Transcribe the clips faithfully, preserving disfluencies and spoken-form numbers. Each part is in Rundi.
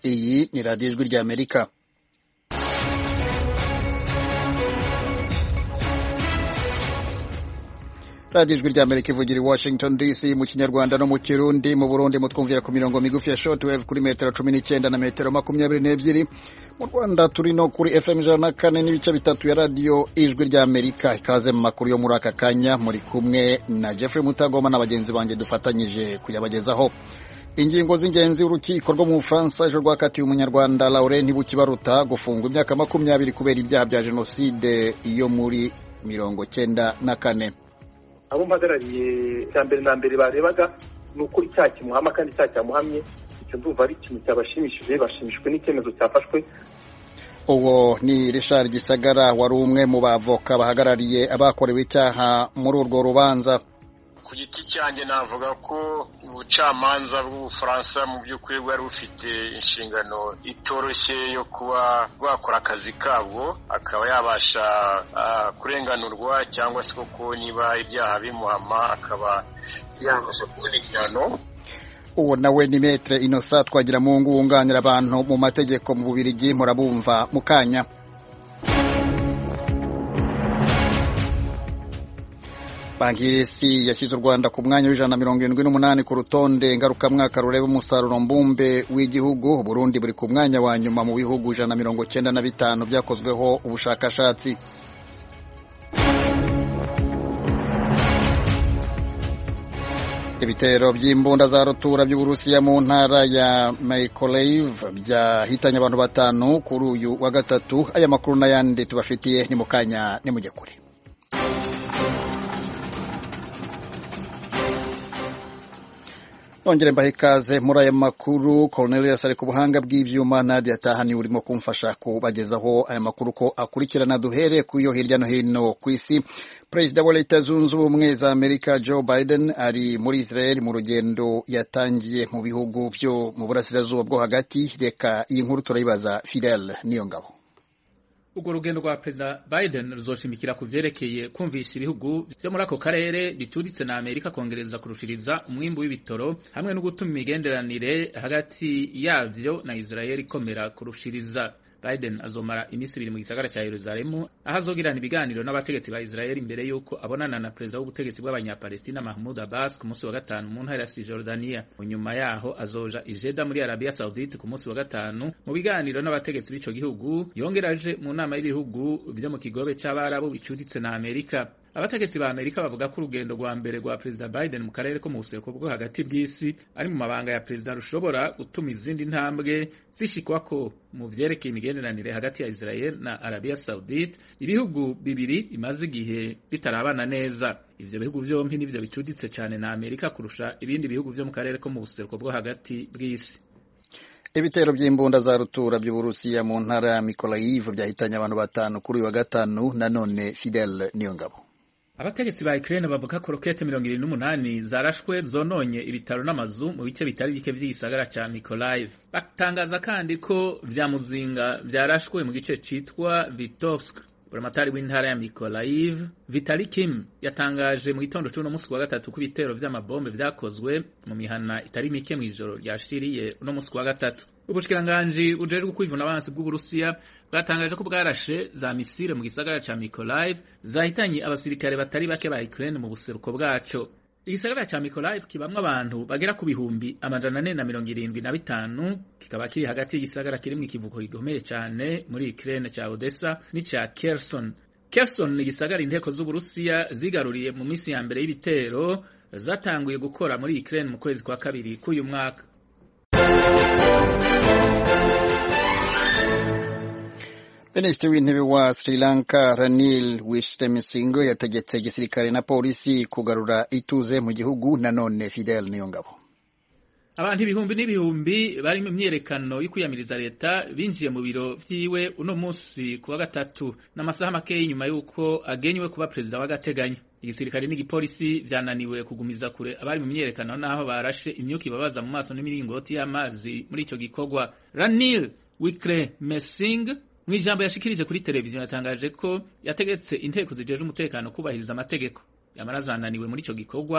Iyi ni radiyo ijwi ry'Amerika. radiyo ijwi ry'Amerika ivugira i Washington D C mu Kinyarwanda no mu Kirundi. Mu Burundi mutwumvira ku mirongo migufi ya shortwave kuri metero cumi n'icyenda na metero makumyabiri n'ebyiri. Mu Rwanda turi no kuri F M ijana na kane n'ibice bitatu ya radiyo ijwi ry'Amerika. Ikaze mu makuru yo muri aka kanya, muri kumwe na Jeffrey Mutagoma na bagenzi banjye dufatanyije kuyabagezaho. Ingingo z'ingenzi urukiko rwo mu Bufaransa ejo rwakatiye umunyarwanda Laurent Ntibukibaruta gufungwa imyaka makumyabiri kubera ibyaha bya jenoside iyo muri mirongo cyenda na kane. Abo mpagarariye cya mbere na mbere barebaga ni uko icyaha kimuhama kandi icyaha cyamuhamye, icyo ndumva ari ikintu cyabashimishije, bashimishwe n'icyemezo cyafashwe. Uwo ni Richard Gisagara, wari umwe mu bavoka bahagarariye abakorewe icyaha muri urwo rubanza. Ku giti cyanjye navuga ko ubucamanza bw'Ubufaransa mu by'ukuri bwari bufite inshingano itoroshye yo kuba bwakora akazi kabwo, akaba yabasha uh, kurenganurwa cyangwa se koko niba ibyaha bimuhama akaba yabasha kubona igihano. Uwo nawe ni Maître Innocent Twagiramungu wunganira abantu mu mategeko mu Bubiligi, murabumva mukanya. Banki y'Isi yashyize u Rwanda ku mwanya w'ijana na mirongo irindwi n'umunani ku rutonde ngarukamwaka rureba umusaruro mbumbe w'igihugu. Burundi buri ku mwanya wa nyuma mu bihugu ijana na mirongo cyenda na bitanu byakozweho ubushakashatsi. Ibitero by'imbunda za rutura by'Uburusiya mu ntara ya Mykolaiv byahitanye abantu batanu kuri uyu wa gatatu. Aya makuru n'ayandi tubafitiye ni mukanya ni mujye kure. Nongere mbahe ikaze muri aya makuru. Cornelius ari ku buhanga bw'ivyuma, Nadia Tahani urimo kumfasha kubagezaho aya makuru ko akurikirana. Duhere ku yo hirya no hino ku isi. Perezida wa Leta Zunze Ubumwe za Amerika Joe Biden ari muri Israel mu rugendo yatangiye mu bihugu byo mu burasirazuba bwo hagati. Reka iyi nkuru turayibaza Fidel Niyongabo. Urwo rugendo rwa Perezida Biden ruzoshimikira ku vyerekeye kumvisha ibihugu byo muri ako karere bituritse na Amerika kongereza kurushiriza umwimbu w'ibitoro hamwe no gutuma imigenderanire hagati yavyo na Israel ikomera kurushiriza. Biden azomara imisi ibiri mu gisagara cya Yerusalemu, aho azogirana ibiganiro n'abategetsi ba Israel imbere yuko abonana na perezida w'ubutegetsi bw'abanyapalestina Mahmoud Abbas ku munsi wa gatanu mu ntara ya Cisjordania. Nyuma yaho azoja i Jeddah muri Arabia Saudite ku munsi wa gatanu mu biganiro n'abategetsi b'ico gihugu, yongeraje mu nama y'ibihugu byo mu kigobe c'abarabu bicuritse na Amerika. Abategetsi ba Amerika bavuga ko urugendo rwa mbere rwa Perezida Biden mu karere ko mu buseruko bwo hagati bw'isi ari mu mabanga ya perezida rushobora gutuma izindi ntambwe zishikwako mu vyerekeye imigenderanire hagati ya Israel na Arabia Saudite, ibihugu bibiri bimaze igihe bitarabana neza. Ivyo bihugu vyompi nivyo bicuditse cyane na Amerika kurusha ibindi bihugu vyo mu karere ko mu buseruko bwo hagati bw'isi. Ibitero by'imbunda za rutura by'Uburusiya mu ntara ya Mykolaiv byahitanye abantu batanu kuri wa gatanu. Nanone Fidel Niyongabo. Abategetsi ba Ukraine bavuga ko rokete mirongo irindwi n'umunani zarashwe zononye ibitaro n'amazu mu bice bitari bike by'igisagara ca Mykolaiv. Batangaza kandi ko vya muzinga vyarashwe mu gice citwa Vitovsk. Buramatari w'intara ya Mykolaiv Vitali Kim yatangaje mu gitondo cy'uno munsi wa gatatu ko ibitero vy'amabombe vyakozwe mu mihana itari mike mu ijoro ryashiriye uno munsi wa gatatu. Ubushikiranganji bujejwe kwivuna abansi bw'Uburusiya bwatangaje ko bwarashe za misile mu gisagara ca Mykolaiv zahitanye abasirikare batari bake ba Ukraine mu buseruko bwaco. Igisagara ca Mykolaiv kibamwe abantu bagera ku bihumbi amajana ane na mirongo irindwi na bitanu, kikaba kiri hagati y'igisagara kirimwo ikivuko gikomeye cyane muri Ukraine ca Odessa n'ica Kherson. Kherson ni igisagara inteko z'Uburusiya zigaruriye mu misi ya mbere y'ibitero zatanguye gukora muri Ukraine mu kwezi kwa kabiri k'uyu mwaka. Minisitiri w'intebe wa Sri Lanka Ranil Wickremesinghe yategetse igisirikare na polisi kugarura ituze mu gihugu. Nanone Fidel Niyongabo. Abantu ibihumbi n'ibihumbi bari mu myerekano y'ukuyamiriza leta binjiye mu biro vyiwe uno munsi kuwa gatatu n'amasaha make nyuma yuko agenywe kuba perezida w'agateganyo. Igisirikare n'igipolisi vyananiwe kugumiza kure abari mu myerekano naho barashe imyuka ibabaza mu maso n'imiringoti y'amazi muri ico gikorwa. Ranil Wickremesinghe mu ijambo yashikirije kuri televiziyo yatangaje ko yategetse inteko zijeje umutekano kubahiriza amategeko. Yamara zananiwe muri ico gikorwa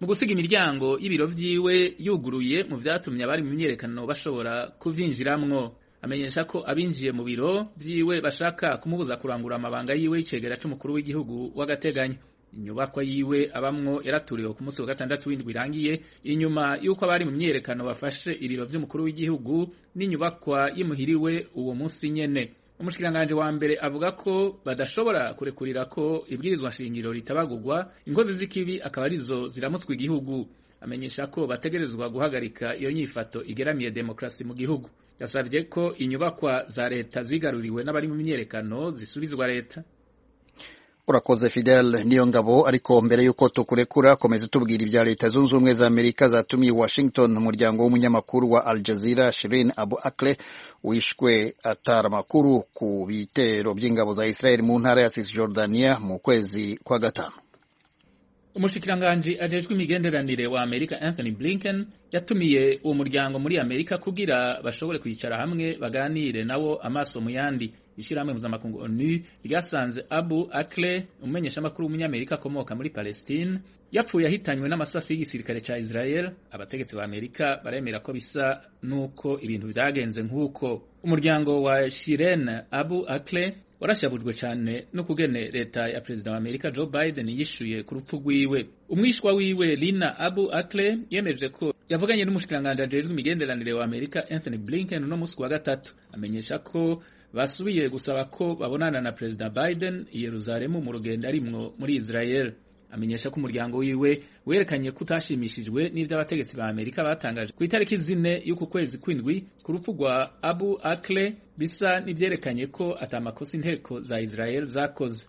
mu gusiga imiryango y'ibiro vyiwe yuguruye mu vyatumye abari mu myerekano bashobora kuvinjiramwo. Amenyesha ko abinjiye mu biro vyiwe bashaka kumubuza kurangura amabanga yiwe y'icegera c'umukuru w'igihugu w'agateganyo. Inyubakwa yiwe abamwo yaraturiwe ku munsi wa gatandatu w'indwi irangiye inyuma y'uko abari mu myerekano bafashe ibiro vy'umukuru w'igihugu n'inyubakwa yimuhiriwe uwo munsi nyene. Umushikiranganje wa mbere avuga ko badashobora kurekurira ko ibwirizwa nshingiro ritabagurwa, inkozi z'ikibi akaba arizo ziramutswa igihugu. Amenyesha ko bategerezwa guhagarika iyo nyifato igeramiye demokrasi mu gihugu. Yasavye ko inyubakwa za leta zigaruriwe n'abari mu myerekano zisubizwa leta. Urakoze Fidel Niyongabo. Ariko mbere yuko tukurekura komeza tubwira ibya Leta Zunze Ubumwe za Amerika zatumiye Washington umuryango w'umunyamakuru wa Al Jazeera Shirin Abu Akleh wishwe atara makuru ku bitero by'ingabo za Israel mu ntara ya Cisjordania mu kwezi kwa gatanu. Umushikiranganje ajejwe imigenderanire wa Amerika Anthony Blinken yatumiye uwo muryango muri Amerika kugira bashobore kwicara hamwe baganire nawo amaso mu yandi. Ishirahamwe mpuzamakungu ONU ryasanze Abu Akleh umumenyesha makuru w'umunyamerika akomoka muri Palestine yapfuye ahitanywe n'amasasi y'igisirikare ca Israel. Abategetsi ba Amerika baremera ko bisa nuko ibintu byagenze nk'uko. Umuryango wa Shirin Abu Akleh warashabujwe cyane no kugene leta ya Perezida wa Amerika Joe Biden yishuye ku rupfu rwiwe. Umwishwa wiwe Lina Abu Akleh yemeje ko yavuganye n'umushikiranganje ajejwe imigenderanire wa Amerika Anthony Blinken no musi wa gatatu. Amenyesha ko basubiye gusaba ko babonana na Perezida Biden i Yerusalemu mu rugendo arimwo muri Israel. Amenyesha ko umuryango wiwe werekanye kutashimishijwe n'ivyo abategetsi ba Amerika batangaje ku itariki zine y'uku kwezi kw'indwi ku rupfu rwa Abu Akleh bisa n'ivyerekanye ko atamakosa inteko za Israel zakoze.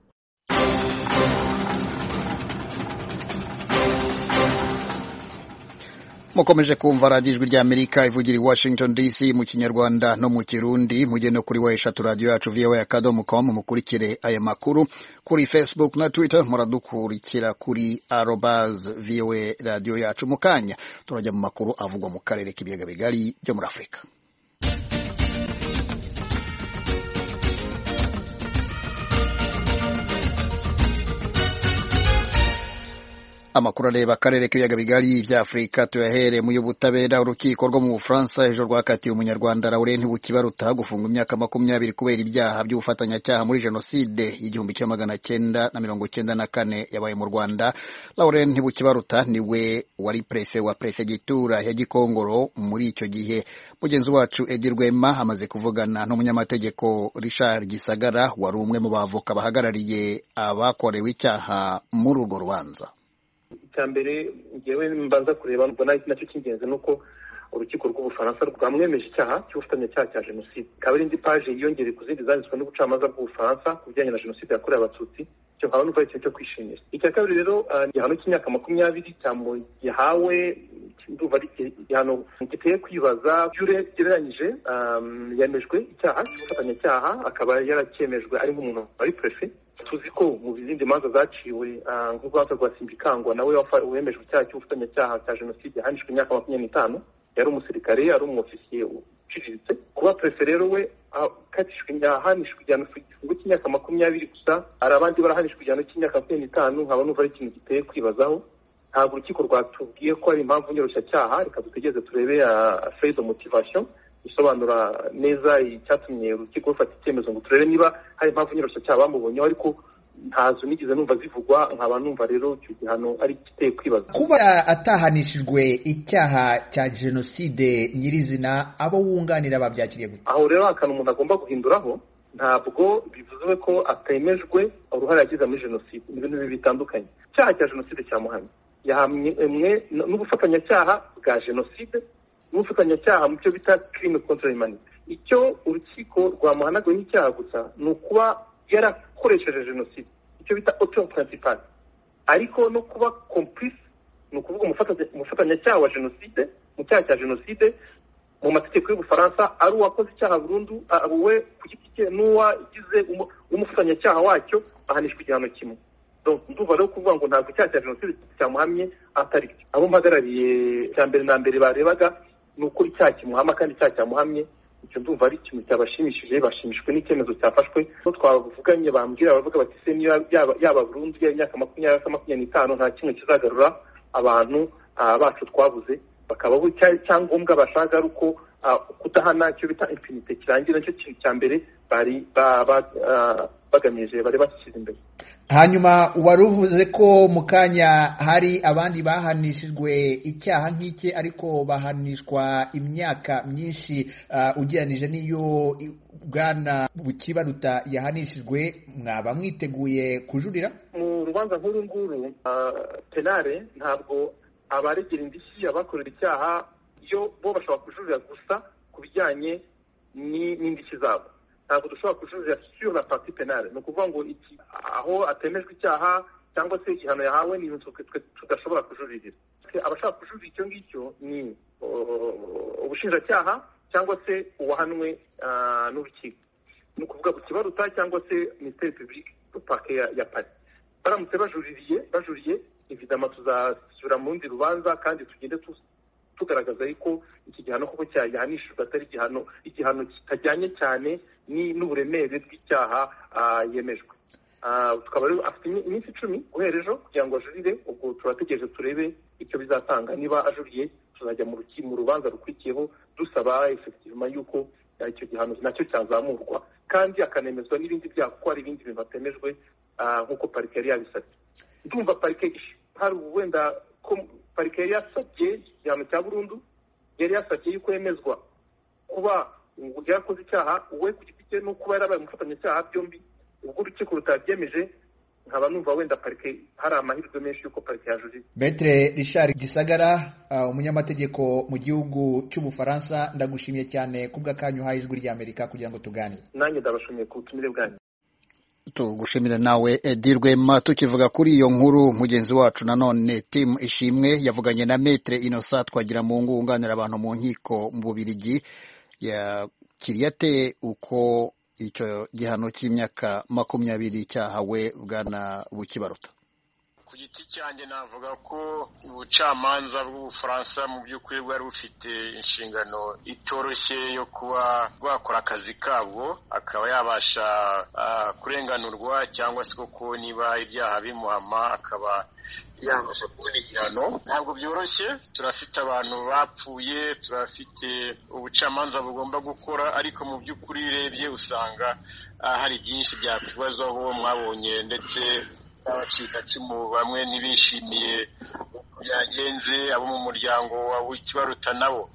Mukomeje kumva radiyo ijwi rya Amerika ivugira i Washington D C mu Kinyarwanda no mu Kirundi. Mujye no kuri wa eshatu radio yacu v o a akadomo com mukurikire aya makuru. Kuri Facebook na Twitter muradukurikira kuri arobase v o a radio yacu. Mukanya turajya mu makuru avugwa mu karere k'ibiyaga bigari byo muri Afrika. Amakuru areba akarere k'ibiyaga bigari bya Afrika tuyahere mu y'ubutabera. Urukiko rwo mu Bufaransa ejo rwakatiye umunyarwanda Laurent Ntibukibaruta gufunga imyaka makumyabiri kubera ibyaha by'ubufatanyacyaha muri jenoside y'igihumbi kimwe magana cyenda na mirongo cyenda na kane yabaye mu Rwanda. Laurent Ntibukibaruta niwe wari prefe wa prefegitura ya Gikongoro muri icyo gihe. Mugenzi wacu Edi Rwema amaze kuvugana n'umunyamategeko Richard Gisagara wari umwe mu bavoka bahagarariye abakorewe icyaha muri urwo rubanza. Cyambere ngewe mbanza kureba mbona nacyo cy'ingenzi nuko urukiko rw'Ubufaransa rwamwemeje icyaha cy'ubufatanyacyaha cya jenoside. Kabiri indi page yiyongere ku zindi zanditswe n'ubucamanza bw'Ubufaransa ku bijyanye na jenoside yakorewe Abatutsi, cyo nkaba numva ikintu cyo kwishimira. Icya kabiri rero igihano cy'imyaka makumyabiri yahawe ndumva ari igihano giteye kwibaza. Jure gereranyije yemejwe icyaha cy'ubufatanyacyaha akaba yaracyemejwe ari nk'umuntu wari prefe. Tuzi ko mu bizindi manza zaciwe nk'urwanda rwa Simbikangwa nawe wemejwe icyaha cy'ubufatanyacyaha cya jenoside yahanishwe imyaka makumyabiri n'itanu, yari umusirikare, ari umufisiye uciriritse. Kuba prefe rero we akatishwe yahanishwe igihano cy'imyaka makumyabiri gusa, hari abandi barahanishwe igihano cy'imyaka makumyabiri n'itanu. Nkaba numva ari ikintu giteye kwibazaho. Ntabwo urukiko rwatubwiye ko ari impamvu nyoroshyacyaha, reka dutegereze turebe fait de motivation isobanura neza icyatumye urukiko rufata icyemezo ngo turebe niba hari impamvu nyoroshyacyaha bamubonyeho, ariko ntazo nigeze numva zivugwa. Nkaba numva rero icyo gihano ari giteye kwibaza. Kuba atahanishijwe icyaha cya jenoside nyirizina, abo wunganira babyakiriye gute? Aho rero akantu umuntu agomba guhinduraho, ntabwo bivuze ko atemejwe uruhare yagize muri jenoside. Ni ibintu bibiri bitandukanye. Icyaha cya jenoside cyamuhamye yahamwe n'ubufatanyacyaha bwa jenoside n'ubufatanyacyaha mu cyo bita crime contre l'humanité. Icyo urukiko rwamuhanagawe n'icyaha gusa ni ukuba yarakoresheje jenoside, icyo bita auteur principal, ariko no kuba complice, ni ukuvuga umufatanyacyaha wa jenoside mu cyaha cya jenoside mu mategeko y'Ubufaransa ari uwakoze icyaha burundu we ku giti cye n'uwagize umufatanyacyaha wacyo ahanishwa igihano kimwe. Ndumva rero kuvuga ngo ntabwo icyaha cya jenoside cyamuhamye atari cyo. Abo mpagarariye cya mbere na mbere barebaga ni uko icyaha kimuhama kandi icyaha cyamuhamye. Icyo ndumva ari ikintu cyabashimishije, bashimishwe n'icyemezo cyafashwe. No twavuganye bambwira bavuga bati se niba yaba burundu y'imyaka makumyabiri makumyabiri n'itanu nta kimwe kizagarura abantu bacu twabuze bakabaho icyangombwa bashaka ari uko kudahana icyo bita impunite kirangira nicyo kintu cya mbere bari bagamije bari bashyize imbere. Hanyuma wari uvuze ko mu kanya hari abandi bahanishijwe icyaha nk'iki ariko bahanishwa imyaka myinshi ugereranije n'iyo Bwana Bukibaruta yahanishijwe. Mwaba mwiteguye kujurira? Mu rubanza nkuru nguru penale ntabwo abaregera indishyi abakorera icyaha iyo bo bashobora kujurira gusa ku bijyanye n'indishyi zabo, ntabwo dushobora kujurira sur la partie penale. Ni ukuvuga ngo iki aho atemejwe icyaha cyangwa se igihano yahawe ni ibintu twe tudashobora kujuririra. Abashaka kujurira icyo ngicyo ni ubushinjacyaha cyangwa se uwahanwe n'urukiko, ni ukuvuga Bukibaruta cyangwa se ministère public parquet ya Paris. Baramutse bajuririye bajuriye evidama tuzasubira mu rundi rubanza kandi tugende tugaragaza yuko iki gihano koko cyahanishijwe atari igihano igihano kitajyanye cyane n'uburemere bw'icyaha yemejwe. Tukaba rero afite iminsi icumi guhera ejo kugira ngo ajurire. Ubwo turategereje turebe icyo bizatanga. Niba ajuriye tuzajya mu rubanza rukurikiyeho dusaba effectivement yuko icyo gihano nacyo cyazamurwa kandi akanemezwa n'ibindi byaha kuko hari ibindi bintu batemejwe nk'uko parike yari yabisabye. Ndumva parike hari wenda ko parike yari yasabye igihano cya burundu, yari yasabye yuko yemezwa kuba yakoze icyaha we ku giti cye no kuba yarabaye umufatanyacyaha byombi. Ubwo urukiko rutabyemeje nkaba numva wenda parike hari amahirwe menshi yuko parike yajurira. Maître Richard Gisagara, umunyamategeko mu gihugu cy'Ubufaransa, ndagushimiye cyane kubw'akanyu uhaye Ijwi ry'Amerika kugira ngo tuganire. Nanjye ndabashimiye ku butumire bwanyu. Tugushimira nawe Edi Rwema. Tukivuga kuri iyo nkuru, mugenzi wacu nanone Tim Ishimwe yavuganye na Maître Innocent Twagiramungu wunganira abantu mu nkiko mu Bubiligi. Yakiriye ate uko icyo gihano cy'imyaka makumyabiri cyahawe Bwana Bukibaruta? Ku giti cyanjye navuga ko ubucamanza bw'Ubufaransa mu by'ukuri bwari bufite inshingano itoroshye yo kuba bwakora akazi kabwo, akaba yabasha uh, kurenganurwa cyangwa se koko niba ibyaha bimuhama akaba yabasha kubona igihano. Ntabwo byoroshye, turafite abantu bapfuye, turafite ubucamanza bugomba gukora, ariko mu by'ukuri urebye usanga uh, hari byinshi byakwibazwaho. Mwabonye ndetse abacikacumu bamwe ntibishimiye byagenze, abo mu muryango wa Bukibaruta nabo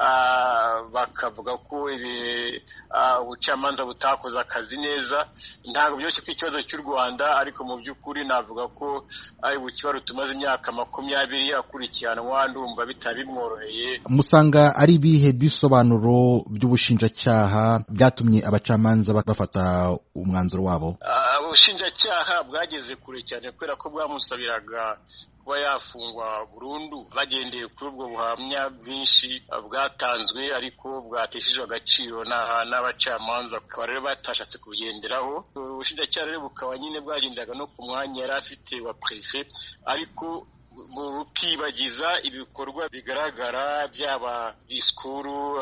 bakavuga ko ibi ubucamanza butakoze akazi neza. Ntabwo byose ku ikibazo cy'u Rwanda, ariko mu by'ukuri navuga ko ari Bukibaruta umaze imyaka makumyabiri akurikiranwa, ndumva bitabimworoheye. Musanga ari ibihe bisobanuro by'ubushinjacyaha byatumye abacamanza bafata umwanzuro wabo? Ubushinjacyaha bwageze kure cyane kubera ko bwamusabiraga kuba yafungwa burundu bagendeye kuri ubwo buhamya bwinshi bwatanzwe ariko bwateshejwe agaciro n'abacamanza, bakaba rero batashatse kubigenderaho. Ubushinjacyaha rero bukaba nyine bwagendaga no ku mwanya yari afite wa prefe, ariko bukibagiza ibikorwa bigaragara byaba disikuru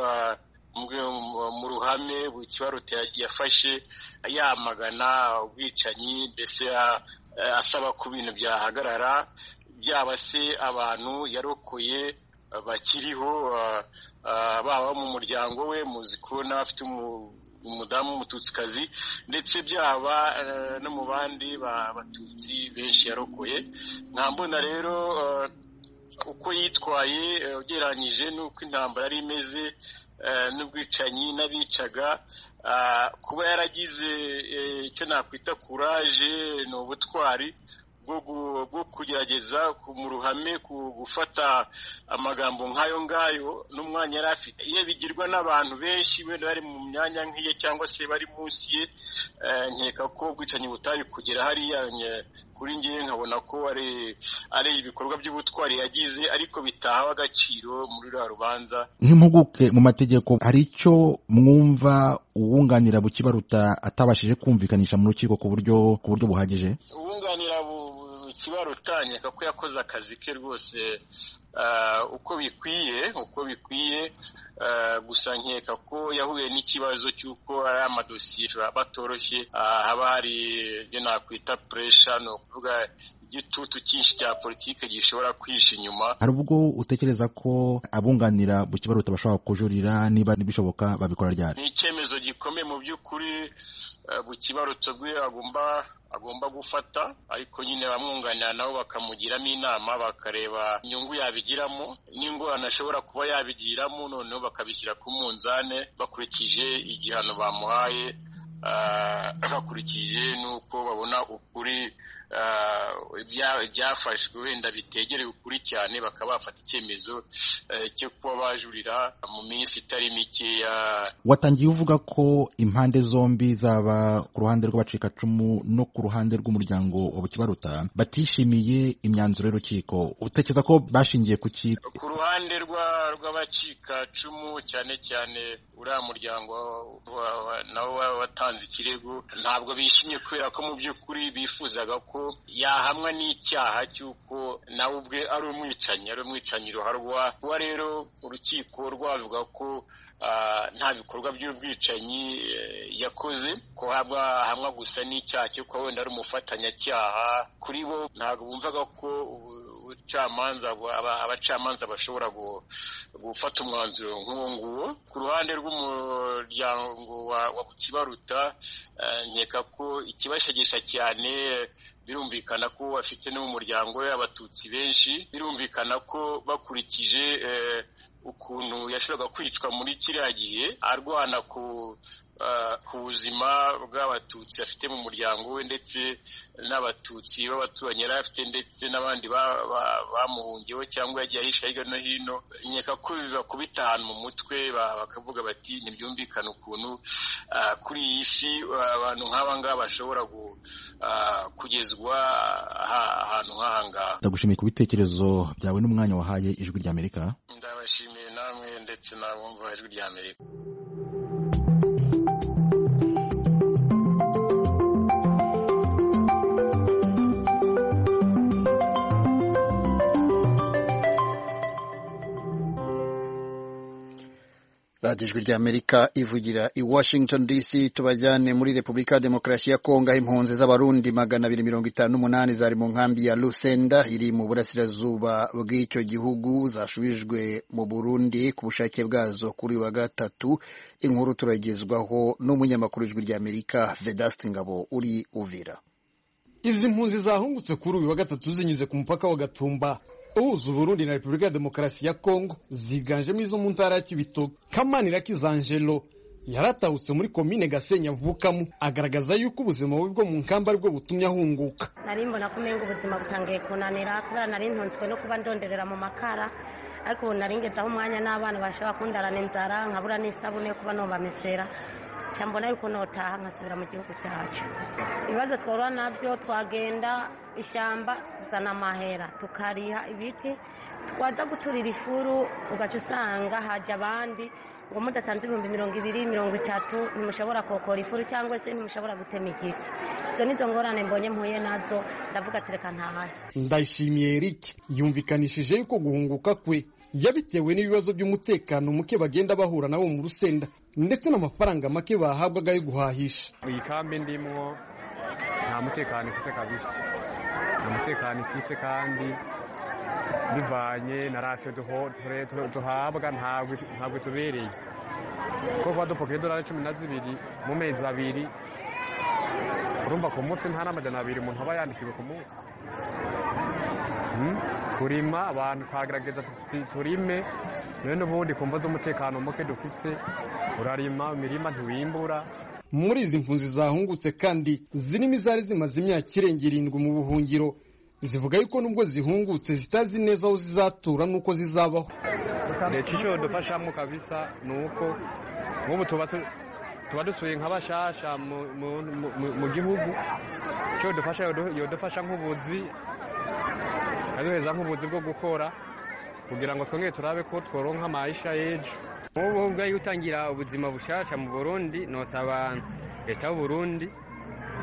mu ruhame Bukibaruta yafashe yamagana ubwicanyi, ndetse asaba ko ibintu byahagarara, byaba se abantu yarokoye bakiriho baba mu muryango we, muzi ko n'abafite umudamu w'umututsikazi, ndetse byaba no mu bandi batutsi benshi yarokoye. Nkambona rero uko yitwaye ugereranyije n'uko intambara yari imeze n'ubwicanyi n'abicaga, kuba yaragize icyo nakwita kuraje ni ubutwari bwo kugerageza mu ruhame gufata amagambo nk'ayo ngayo n'umwanya yari afite. Iyo bigirwa n'abantu benshi wenda bari mu myanya nk'iye cyangwa se bari munsi ye, nkeka ko ubwicanyi butari kugera hariya. Kuri ngiye nkabona ko ari ari ibikorwa by'ubutwari yagize, ariko bitahawe agaciro muri rwa rubanza. Nk'impuguke mu mategeko, hari icyo mwumva uwunganira Bukibaruta atabashije kumvikanisha mu rukiko ku buryo ku buryo buhagije? Uwunganira Bukibaruta nkeka ko yakoze akazi ke rwose uko bikwiye uko bikwiye gusa nkeka ko yahuye n'ikibazo cy'uko ari amadosiye batoroshye, haba hari ibyo nakwita pressure, no kuvuga igitutu cyinshi cya politike gishobora kwisha inyuma. Hari ubwo utekereza ko abunganira mu kibaruta bashobora kujurira, niba bishoboka babikora ryari? Ni icyemezo gikomeye mu by'ukuri bukibarutso bwe agomba agomba gufata, ariko nyine bamwunganira nabo bakamugiramo inama bakareba inyungu yabigiramo n'ingorane ashobora kuba yabigiramo, noneho bakabishyira ku munzane bakurikije igihano bamuhaye, bakurikije n'uko babona ukuri byafashwe wenda bitegereye ukuri cyane, bakaba bafata icyemezo cyo kuba bajurira mu minsi itari mikeya. Watangiye uvuga ko impande zombi, zaba ku ruhande rw'abacikacumu no ku ruhande rw'umuryango wa Bukibaruta, batishimiye imyanzuro y'urukiko. Utekereza ko bashingiye ku ki? Ku ruhande rw'abacikacumu cyane cyane uriya muryango nawo watanze ikirego, ntabwo bishimye kubera ko mu by'ukuri bifuzaga ko yahamwa n'icyaha cy'uko nawe ubwe ari umwicanyi ari umwicanyi ruharwa. Kuba rero urukiko rwavuga ko nta bikorwa by'ubwicanyi yakoze, ko hamwa gusa n'icyaha cyo kuba wenda ari umufatanyacyaha, kuri bo ntabwo bumvaga ko ubucamanza abacamanza bashobora gufata umwanzuro nk'uwo nguwo. Ku ruhande rw'umuryango wa Bukibaruta, nkeka ko ikibashegesha cyane, birumvikana ko afite no mu muryango we abatutsi benshi, birumvikana ko bakurikije ukuntu yashoboraga kwicwa muri kiriya gihe arwana ku ku buzima bw'abatutsi afite mu muryango we, ndetse n'abatutsi b'abaturanyi yari afite, ndetse n'abandi bamuhungiyeho cyangwa yagiye ahisha hirya no hino. Nkeka ko bibakubita ahantu mu mutwe, bakavuga bati ntibyumvikana ukuntu kuri iyi si abantu nk'aba ngaba bashobora kugezwa ahantu nk'aha ngaha. Ndagushimiye ku bitekerezo byawe n'umwanya wahaye Ijwi ry'Amerika. Ndabashimiye namwe ndetse n'abumva Ijwi ry'Amerika. Radio Ijwi ry'Amerika ivugira i Washington D C. Tubajyane muri Repubulika ya Demokarasi ya Kongo, aho impunzi z'abarundi magana abiri mirongo itanu n'umunani zari mu nkambi ya Lusenda iri mu burasirazuba bw'icyo gihugu zashubijwe mu Burundi ku bushake bwazo kuri wa gatatu. Inkuru turagezwaho n'umunyamakuru w'Ijwi ry'Amerika Vedaste Ngabo uri Uvira. Izi mpunzi zahungutse kuri uyu wa gatatu zinyuze ku mupaka wa Gatumba uhuza Burundi na Repubulika ya Demokarasi ya Kongo, ziganjemo izo mu ntara ya Kibitoke. Kamanirakiza Angelo yaratahutse muri komine Gasenyi avukamo, agaragaza yuko ubuzima bubi bwo mu nkamba aribwo butumye ahunguka. Nari mbona ko mengo ubuzima butangiye kunanira, kubera nari ntonzwe no kuba ndonderera mu makara, ariko nari ngezaho umwanya n'abana bashaka kundarana inzara, nkabura n'isabune yo kuba nobamesera, cyambona yuko notaha nkasubira mu gihugu cyacu. Ibibazo twahura nabyo, twagenda ishamba zana amahera tukariha ibiti, twaza guturira ifuru ugaca usanga haje abandi ngo mudatanze ibihumbi mirongo ibiri mirongo itatu ntimushobora kokora ifuru cyangwa se ntimushobora gutema igiti. Izo nizo ngorane mbonye mpuye nazo, ndavuga ati reka ntahaye. Ndayishimiye Eric yumvikanishije yuko guhunguka kwe yabitewe n'ibibazo by'umutekano muke bagenda bahura nabo mu Rusenda, ndetse n'amafaranga make bahabwaga yo guhahisha. Iyi kambi ndimwo nta mutekano ifite kabisa, nta mutekano ifite, kandi bivanye na rasiyo duhabwa ntabwo tubereye, kuko kuba dupokeye idolari cumi na zibiri mu mezi abiri, urumva ku munsi nta n'amajana abiri umuntu aba yandikiwe ku munsi. Kurima abantu twagerageza turime, none ubundi kumva z'umutekano muke dufise, urarima imirima ntiwimbura. Muri izi mpunzi zahungutse kandi zirimo izari zimaze imyaka irenga irindwi mu buhungiro, zivuga yuko nubwo zihungutse zitazi neza aho zizatura nuko zizabaho. Leta icyo dufashamo kabisa ni uko nk'ubu tuba tuba dusuye nk'abashasha mu gihugu, icyo dufasha yodufasha nk'ubuzi, aduheza nk'ubuzi bwo gukora kugira ngo twongere turabe ko tworonka amaisha y'ejo. Ubu ubwo yutangira ubuzima bushasha mu Burundi, nosaba leta y'u Burundi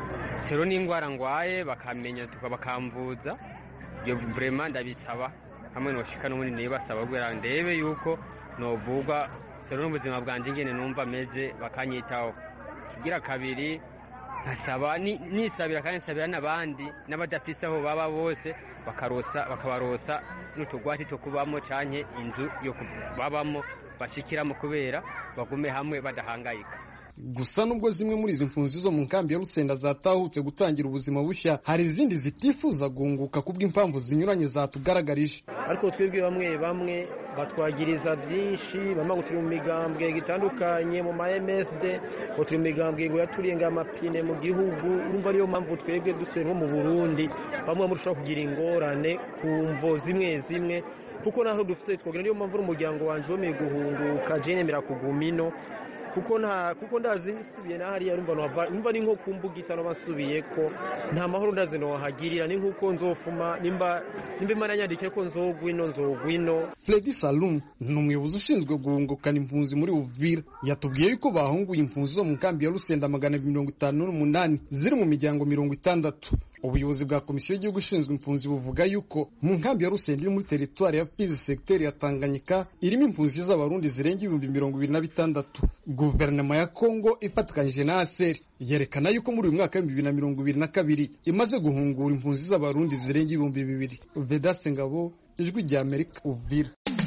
sero n'ingwara ngwaye bakamenya tukabakamvuza, iyo vraiment ndabisaba hamwe noshika n'ubundi nibasaba kugira ndebe yuko novugwa sero n'ubuzima bwanje ingene numva meze bakanyitaho. Kigira kabiri nkasaba nisabira kandi nsabira n'abandi n'abadafise aho baba bose bakarosa bakabarosa n'utugwati two kubamo canke inzu yo kubabamo bashikiramo kubera bagume hamwe badahangayika. Gusa nubwo zimwe muri izi mpunzi zo mu nkambi ya Rusenda zatahutse gutangira ubuzima bushya, hari izindi zitifuza guhunguka kubw'impamvu zinyuranye zatugaragarije. Ariko twebwe bamwe bamwe batwagiriza byinshi, bamwe ngo turi mu migambwe gitandukanye mu ma M S D, ngo turi mu migambwe ngo yaturenga amapine mu gihugu. Urumva ariyo mpamvu twebwe dusuye nko mu Burundi bamwe murushaka kugira ingorane ku mvo zimwe zimwe, kuko naho dufite twogira niyo mpamvu umuryango wanje wemeye guhunguka je nemera kuguma ino, kuko nta kuko ndazi subiye na hariya urumva no nimba ni nko kumbugita no basubiye ko nta mahoro ndazi no hagirira, ni nkuko nzofuma nimba nimba imana yandike ko nzogwino nzogwino. Fredy Salum ni umuyobozi ushinzwe guhungukana impunzi muri Uvira, yatubwiye yuko bahunguye impunzi zo mu nkambi ya Rusenda magana mirongo itanu n'umunani ziri mu miryango mirongo itandatu. Ubuyobozi bwa komisiyo y'igihugu ishinzwe impunzi buvuga yuko mu nkambi ya Rusenda iri muri teritwari ya Fizi secteur ya Tanganyika irimo impunzi z'abarundi zirenga ibihumbi mirongo ibiri na bitandatu. Guverinoma ya Kongo ifatikanyije na A S E R yerekana yuko muri uyu mwaka wa bibiri na mirongo ibiri na kabiri imaze guhungura impunzi z'abarundi zirenga ibihumbi bibiri. Vedaste Ngabo, Ijwi rya Amerika, Uvira.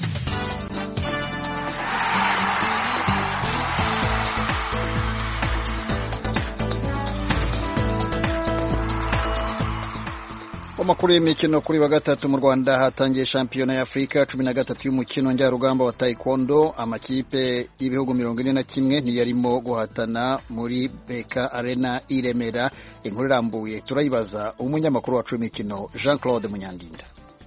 Amakuru y'imikino kuri wa gatatu mu Rwanda hatangiye shampiyona ya Afrika cumi na gatatu y'umukino njyarugamba wa taekwondo. Amakipe y'ibihugu mirongo ine na kimwe ntiyarimo guhatana muri Beka Arena i Remera. Inkuru irambuye turayibaza umunyamakuru wacu w'imikino Jean Claude Munyandinda.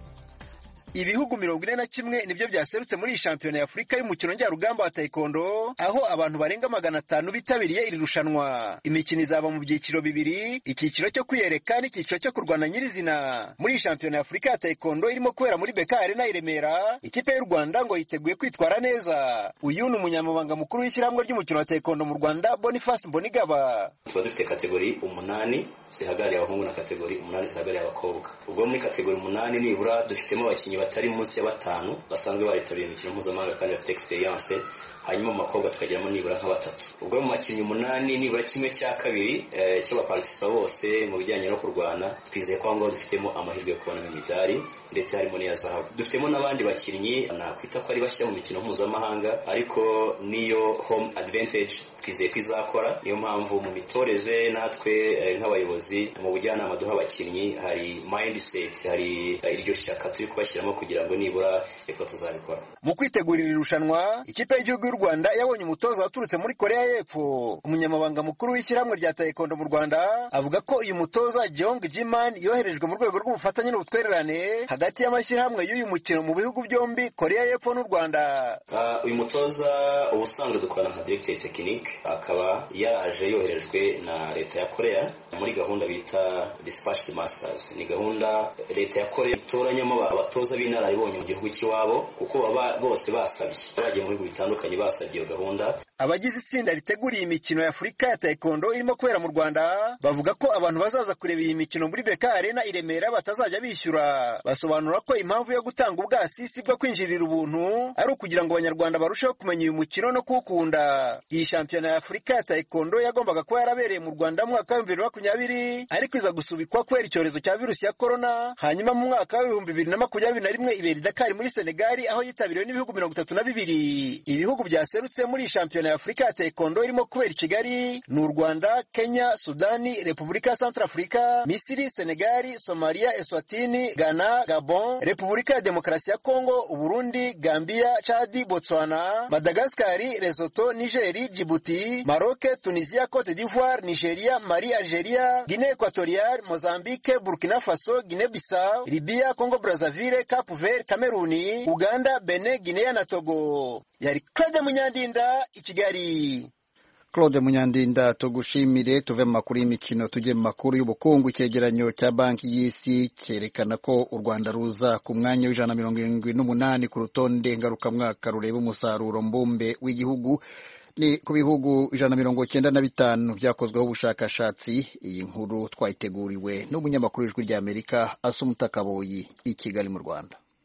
Ibihugu mirongo ine na kimwe nibyo byaserutse muri shampiyona ya Afrika y'umukino njyarugamba wa taekwondo, aho abantu barenga magana atanu bitabiriye iri rushanwa. Imikino izaba mu byiciro bibiri, icyiciro cyo kwiyereka n'icyiciro cyo kurwana nyirizina. Muri shampiyona ya Afrika ya taekwondo irimo kubera muri Beka Arena i Remera, ikipe y'u Rwanda ngo yiteguye kwitwara neza. Uyu ni umunyamabanga mukuru w'ishyirahamwe ry'umukino wa taekwondo mu Rwanda, Boniface Mbonigaba. Tuba dufite kategori umunani zihagarariye abahungu na kategori umunani zihagarariye abakobwa. Ubwo muri kategori umunani nibura dufitemo abakinnyi batari munsi ya batanu basanzwe baritabiriye imikino mpuzamahanga kandi bafite experience, hanyuma mu makobwa tukagiramo nibura nka batatu. Ubwo mu makinnyi umunani nibura kimwe cya kabiri eh, cy'abaparticipa bose mu bijyanye no kurwana, twizeye ko ngo dufitemo amahirwe yo kubona imidari ndetse harimo n'iya zahabu. Dufitemo n'abandi bakinnyi nakwita ko ari bashya mu mikino mpuzamahanga, ariko niyo home advantage twizeye ko izakora. Niyo mpamvu mu mitoreze natwe eh, nk'abayobozi mu bujyanama duha abakinnyi hari mindset, hari eh, iryo shyaka turi kubashyiramo kugira ngo nibura reko tuzabikora. Mu kwitegurira irushanwa, ikipe y'igihugu y'u Rwanda yabonye umutoza waturutse muri Korea y'Epfo. Umunyamabanga mukuru w'ishyirahamwe rya taekwondo mu Rwanda avuga ko uyu mutoza Jeong Jiman yoherejwe mu rwego rw'ubufatanye n'ubutwererane hagati y'amashyirahamwe y'uyu mukino mu bihugu byombi, Korea y'Epfo n'u Rwanda. Uh, uyu mutoza ubusanzwe dukorana nka directeur technique, akaba yaje yoherejwe na leta ya Korea muri gahunda bita Dispatched Masters. Ni gahunda leta ya Korea itoranyamo abatoza b'inararibonye mu gihugu cy'iwabo, kuko baba bose basabye bagiye mu bihugu bitandukanye basabye iyo gahunda. Abagize itsinda riteguriye imikino ya Afrika ya taekwondo irimo kubera mu Rwanda bavuga ko abantu bazaza kureba iyi mikino muri Beka Arena i Remera batazajya bishyura. Basobanura ko impamvu yo gutanga ubwasisi bwo kwinjirira ubuntu ari ukugira ngo abanyarwanda barusheho kumenya uyu mukino no kuwukunda. Iyi shampiyona ya Afrika ya taekwondo yagombaga kuba yarabereye mu Rwanda mu mwaka wa bibiri na makumyabiri, ariko iza gusubikwa kubera icyorezo cya virusi ya corona. Hanyuma mu mwaka wa bibiri na makumyabiri na rimwe ibera i Dakar muri Senegal, aho yitabiriwe n'ibihugu mirongo itatu na bibiri. Ibihugu byaserutse muri shampiyona ya Afrika ya taekwondo irimo kubera i Kigali ni u Rwanda, Kenya, Sudani, Repubulika ya Centrafrica, Misiri, Senegal, Somalia, Eswatini, Ghana, Gabon, Repubulika ya Demokarasi ya Kongo, Uburundi, Gambia, Chad, Botswana, Madagascar, Lesotho, Niger, Djibouti, Maroc, Tunisia, Cote d'Ivoire, Nigeria, Mali, Algeria, Guinée Équatoriale, Mozambique, Burkina Faso, Guinée Bissau, Libya, Congo Brazzaville, Cap Vert, Cameroon, Uganda, Benin, Guinea na Togo. Yari Claude Munyandinda i Kigali. Claude Munyandinda, tugushimire. Tuve mu makuru y'imikino tujye mu makuru y'ubukungu. Icyegeranyo cya banki y'isi cyerekana ko u Rwanda ruza ku mwanya w'ijana na mirongo irindwi n'umunani ku rutonde ngarukamwaka rureba umusaruro mbumbe w'igihugu. Ni ku bihugu ijana na mirongo cyenda na bitanu byakozweho ubushakashatsi. Iyi nkuru twayiteguriwe n'umunyamakuru w'Ijwi ry'Amerika Asumta Kaboyi i Kigali mu Rwanda.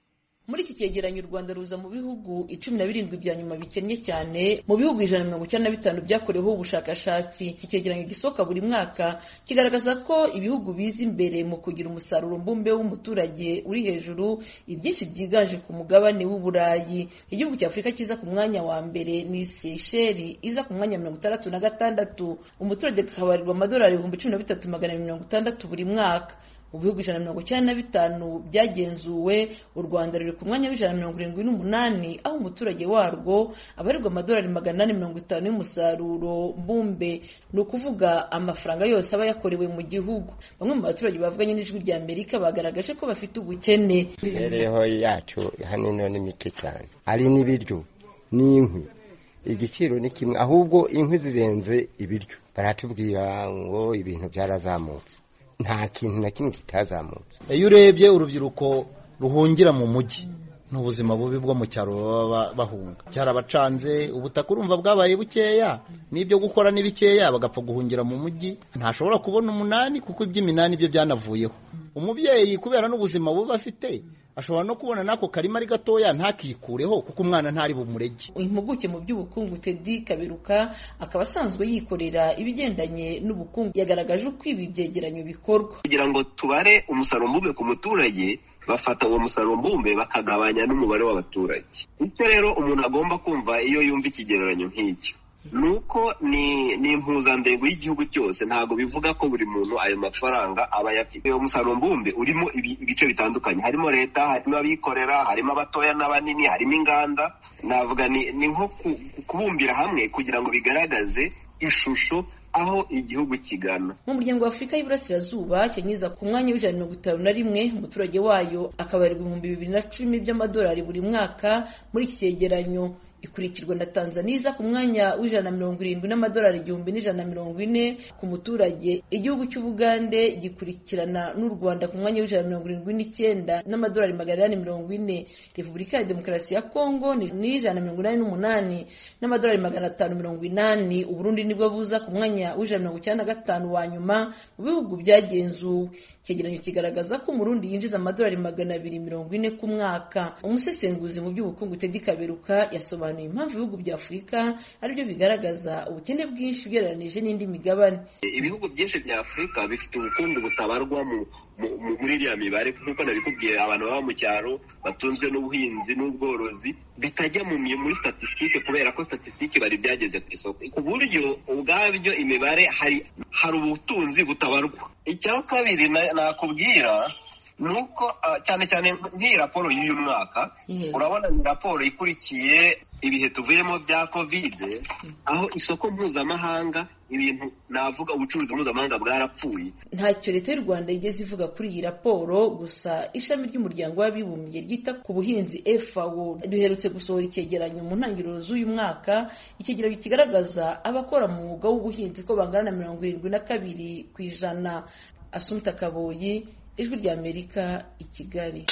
Muri iki cyegeranyo u Rwanda ruza mu bihugu icumi na birindwi bya nyuma bikennye cyane mu bihugu ijana na mirongo icyenda na bitanu byakoreweho ubushakashatsi. Iki cyegeranyo gisohoka buri mwaka kigaragaza ko ibihugu biza imbere mu kugira umusaruro mbumbe w'umuturage uri hejuru ibyinshi byiganje ku mugabane w'Uburayi. Igihugu cya Afurika kiza ku mwanya wa mbere ni Seychelles iza ku mwanya mirongo itandatu na gatandatu, umuturage akabarirwa amadolari ibihumbi cumi na bitatu magana mirongo itandatu buri mwaka. Mu bihugu ijana na mirongo icyenda na bitanu byagenzuwe u Rwanda ruri ku mwanya w'ijana na mirongo irindwi n'umunani, aho umuturage warwo abarirwa amadolari magana inani mirongo itanu y'umusaruro mbumbe, ni ukuvuga amafaranga yose aba yakorewe mu gihugu. Bamwe mu baturage bavuganye n'Ijwi rya Amerika bagaragaje ko bafite ubukene. Imibereho yacu hanino ni mike cyane, ari n'ibiryo n'inkwi, igiciro ni kimwe, ahubwo inkwi zirenze ibiryo. Baratubwira ngo ibintu byarazamutse, nta kintu na kimwe kitazamutse. Iyo urebye urubyiruko ruhungira mu mujyi n'ubuzima bubi bwo mu cyaro baba bahunga, cyarabacanze, ubutaka urumva bwabaye bukeya, n'ibyo gukora ni bikeya, bagapfa guhungira mu mujyi. Ntashobora kubona umunani kuko iby'iminani byo byanavuyeho. Umubyeyi kubera n'ubuzima bubi afite ashobora no kubona nako karima ari gatoya ntakikureho kuko umwana ntari bumurege. Impuguke mu by'ubukungu Teddy Kaberuka akaba asanzwe yikorera ibigendanye n'ubukungu, yagaragaje uko ibi byegeranyo bikorwa. Kugira ngo tubare umusaruro mbumbe ku muturage, bafata uwo musaruro mbumbe bakagabanya n'umubare w'abaturage. Icyo rero umuntu agomba kumva iyo yumva ikigereranyo nk'icyo, nuko ni ni impuzandengo y'igihugu cyose, ntago bivuga ko buri muntu ayo mafaranga aba yafite. Uwo musaruro mbumbe urimo ibice bitandukanye, harimo leta, harimo abikorera, harimo abatoya n'abanini, harimo inganda. Navuga ni, ni nko kubumbira hamwe kugira ngo bigaragaze ishusho aho igihugu kigana. Mu muryango wa Afurika y'Iburasirazuba Kenya ku mwanya w'ijana na mirongo itanu na rimwe, umuturage wayo akabarirwa ibihumbi bibiri na cumi by'amadolari buri mwaka. Muri iki cyegeranyo ikurikirwa na Tanzania iza ku mwanya w'ijana na mirongo irindwi n'amadolari igihumbi n'ijana na mirongo ine ku muturage. Igihugu cy'Ubugande gikurikirana n'u Rwanda ku mwanya w'ijana na mirongo irindwi n'icyenda n'amadolari magana inani mirongo ine. Repubulika ya Demokarasi ya Kongo ni ijana na mirongo inani n'umunani n'amadolari magana atanu mirongo inani. Uburundi nibwo buza ku mwanya w'ijana na mirongo icyenda na gatanu wa nyuma mu bihugu byagenzuwe. Icyegeranyo kigaragaza ko umurundi yinjiza amadolari magana abiri mirongo ine ku mwaka. Umusesenguzi mu by'ubukungu Teddy Kaberuka yasobanuye impamvu ibihugu bya Afurika aribyo bigaragaza ubukene bwinshi ugereranije n'indi migabane. Ibihugu byinshi bya Afurika bifite ubukungu butabarwa mu muri iriya mibare, nk'uko nabikubwiye, abantu baba mu cyaro batunzwe n'ubuhinzi n'ubworozi, bitajya mu muri statistique kubera ko statistique bari byageze ku isoko, ku buryo ubwabyo imibare hari hari ubutunzi butabarwa. Icya kabiri nakubwira nuko uh, cyane cyane nk'iyi raporo y'uyu mwaka, yeah. Urabona ni raporo ikurikiye ibihe tuvuyemo bya covid, aho isoko mpuzamahanga ibintu navuga ubucuruzi mpuzamahanga bwarapfuye. Ntacyo leta y'u Rwanda igeze ivuga kuri iyi raporo, gusa ishami ry'umuryango w'abibumbye ryita ku buhinzi F A O duherutse gusohora icyegeranyo mu ntangiriro z'uyu mwaka. Icyegeranyo kigaragaza abakora mu mwuga w'ubuhinzi ko bangana na mirongo irindwi na kabiri ku ijana. Asumta Kaboyi, Ijwi rya Amerika, i Kigali.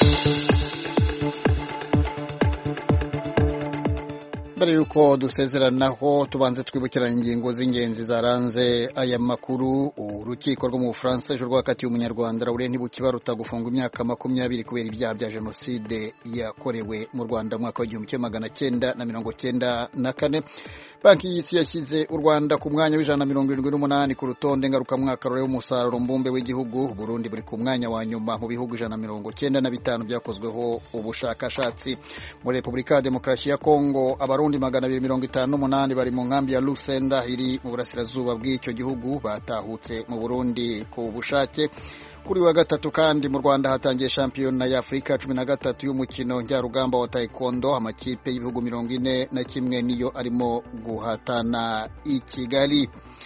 Mbere yuko dusezeranaho tubanze twibukirana ingingo z'ingenzi zaranze aya makuru. Urukiko rwo mu Bufaransa ejo rwakatiye umunyarwanda Laurent Ntibukibaruta gufunga imyaka makumyabiri kubera ibyaha bya jenoside yakorewe mu Rwanda mu mwaka w'igihumbi kimwe magana cyenda na mirongo cyenda na kane. Banki y'Isi yashyize u Rwanda ku mwanya w'ijana na mirongo irindwi n'umunani ku rutonde ngarukamwaka rureba umusaruro mbumbe w'igihugu. Burundi buri ku mwanya wa nyuma mu bihugu ijana na mirongo cyenda na bitanu byakozweho ubushakashatsi. Muri Repubulika ya Demokarasi ya Kongo abarundi magana abiri mirongo itanu n'umunani bari mu nkambi ya Lusenda iri mu burasirazuba bw'icyo gihugu batahutse mu Burundi ku bushake. Kuri wa gatatu kandi mu Rwanda hatangiye shampiyona ya Afrika cumi na gatatu y'umukino njyarugamba wa taekwondo. Amakipe y'ibihugu mirongo ine na kimwe niyo arimo guhatana i Kigali.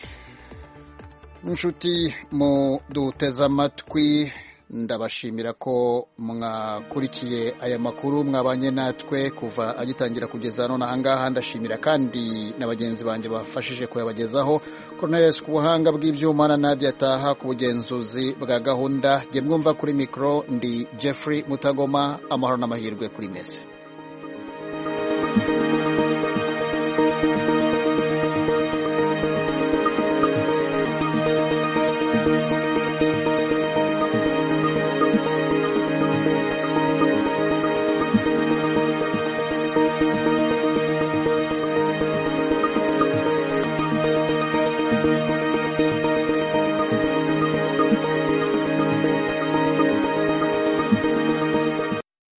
Inshuti mu duteza amatwi, ndabashimira ko mwakurikiye aya makuru, mwabanye natwe kuva agitangira kugeza none ahangaha. Ndashimira kandi na bagenzi banjye bafashije kuyabagezaho, Cornelius ku buhanga bw'ibyuma na Nadia Taha ku bugenzuzi bwa gahunda. Jye mwumva kuri mikro ndi Jeffrey Mutagoma. Amahoro n'amahirwe kuri mese.